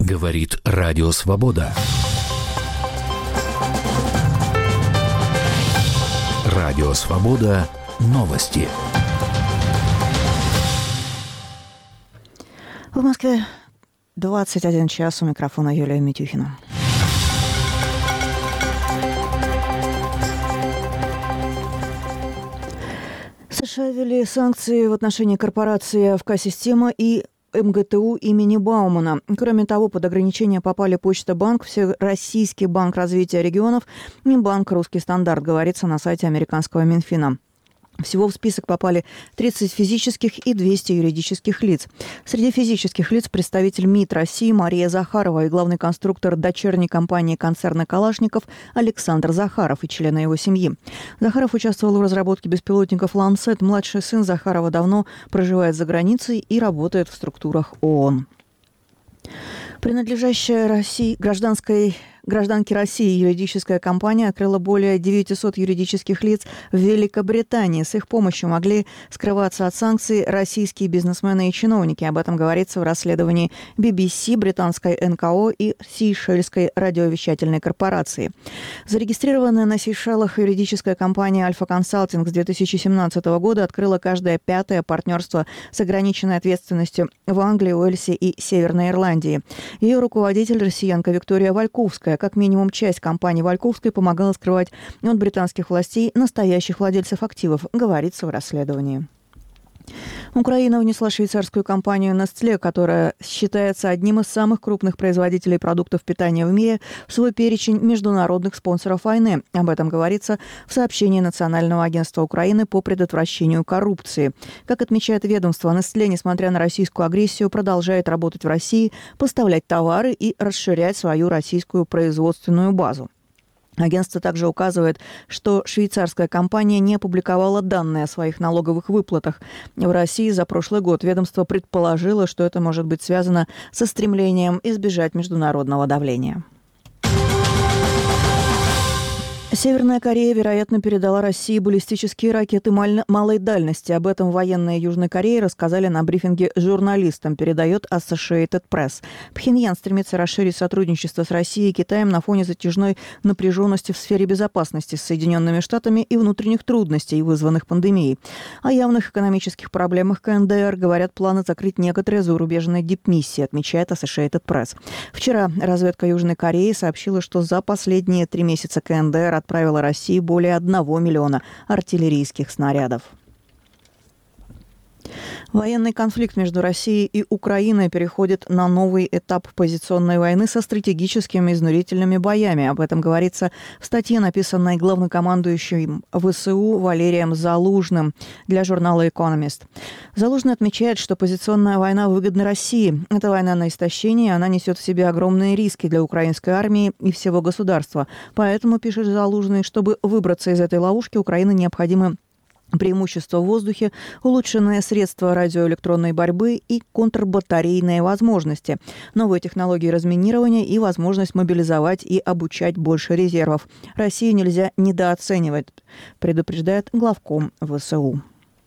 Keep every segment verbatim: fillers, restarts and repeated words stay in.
Говорит Радио Свобода. Радио Свобода. Новости. В Москве двадцать один час. У микрофона Юлия Митюхина. США ввели санкции в отношении корпорации «АФК-система» и эм гэ тэ у имени Баумана. Кроме того, под ограничения попали Почта Банк, Всероссийский банк развития регионов и банк «Русский стандарт», говорится на сайте американского Минфина. Всего в список попали тридцать физических и двести юридических лиц. Среди физических лиц представитель МИД России Мария Захарова и главный конструктор дочерней компании концерна «Калашников» Александр Захаров и члены его семьи. Захаров участвовал в разработке беспилотников «Ланцет». Младший сын Захарова давно проживает за границей и работает в структурах ООН. Принадлежащая России, гражданской, гражданке России юридическая компания открыла более девятисот юридических лиц в Великобритании. С их помощью могли скрываться от санкций российские бизнесмены и чиновники. Об этом говорится в расследовании би би си, британской эн ка о и Сейшельской радиовещательной корпорации. Зарегистрированная на Сейшелах юридическая компания «Альфа Консалтинг» с две тысячи семнадцатого года открыла каждое пятое партнерство с ограниченной ответственностью в Англии, Уэльсе и Северной Ирландии. Ее руководитель, россиянка Виктория Вальковская. Как минимум часть компании Вальковской помогала скрывать от британских властей настоящих владельцев активов, говорится в расследовании. Украина внесла швейцарскую компанию Nestlé, которая считается одним из самых крупных производителей продуктов питания в мире, в свой перечень международных спонсоров войны. Об этом говорится в сообщении Национального агентства Украины по предотвращению коррупции. Как отмечает ведомство, Nestlé, несмотря на российскую агрессию, продолжает работать в России, поставлять товары и расширять свою российскую производственную базу. Агентство также указывает, что швейцарская компания не опубликовала данные о своих налоговых выплатах в России за прошлый год. Ведомство предположило, что это может быть связано со стремлением избежать международного давления. Северная Корея, вероятно, передала России баллистические ракеты малой дальности. Об этом военные Южной Кореи рассказали на брифинге журналистам, передает Associated Press. Пхеньян стремится расширить сотрудничество с Россией и Китаем на фоне затяжной напряженности в сфере безопасности с Соединенными Штатами и внутренних трудностей, вызванных пандемией. О явных экономических проблемах ка эн дэ эр говорят планы закрыть некоторые зарубежные дипмиссии, отмечает Associated Press. Вчера разведка Южной Кореи сообщила, что за последние три месяца ка эн дэ эр отправила России более одного миллиона артиллерийских снарядов. Военный конфликт между Россией и Украиной переходит на новый этап позиционной войны со стратегическими изнурительными боями. Об этом говорится в статье, написанной главнокомандующим вэ эс у Валерием Залужным для журнала «Экономист». Залужный отмечает, что позиционная война выгодна России. Это война на истощение, она несет в себе огромные риски для украинской армии и всего государства. Поэтому, пишет Залужный, чтобы выбраться из этой ловушки, Украине необходимы преимущество в воздухе, улучшенные средства радиоэлектронной борьбы и контрбатарейные возможности, новые технологии разминирования и возможность мобилизовать и обучать больше резервов. Россию нельзя недооценивать, предупреждает главком вэ эс у.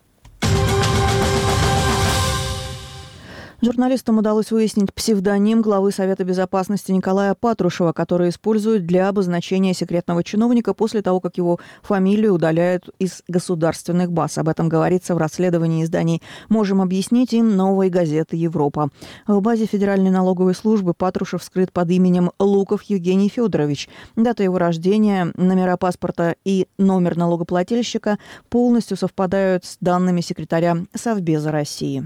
Журналистам удалось выяснить псевдоним главы Совета безопасности Николая Патрушева, который используют для обозначения секретного чиновника после того, как его фамилию удаляют из государственных баз. Об этом говорится в расследовании изданий «Можем объяснить» и «Новой газеты Европа». В базе Федеральной налоговой службы Патрушев скрыт под именем Луков Евгений Федорович. Дата его рождения, номера паспорта и номер налогоплательщика полностью совпадают с данными секретаря Совбеза России.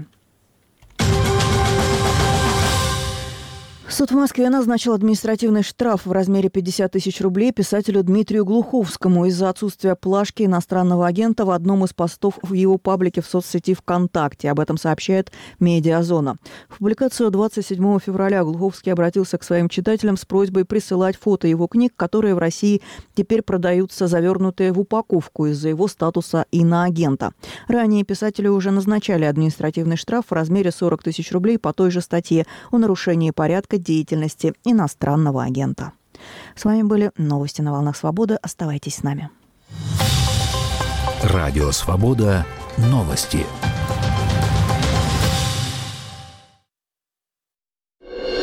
Суд в Москве назначил административный штраф в размере пятьдесят тысяч рублей писателю Дмитрию Глуховскому из-за отсутствия плашки иностранного агента в одном из постов в его паблике в соцсети ВКонтакте. Об этом сообщает «Медиазона». В публикацию двадцать седьмого февраля Глуховский обратился к своим читателям с просьбой присылать фото его книг, которые в России теперь продаются завернутые в упаковку из-за его статуса иноагента. Ранее писателю уже назначали административный штраф в размере сорок тысяч рублей по той же статье о нарушении порядка деятельности иностранного агента. С вами были новости на волнах Свободы. Оставайтесь с нами. Радио Свобода. Новости.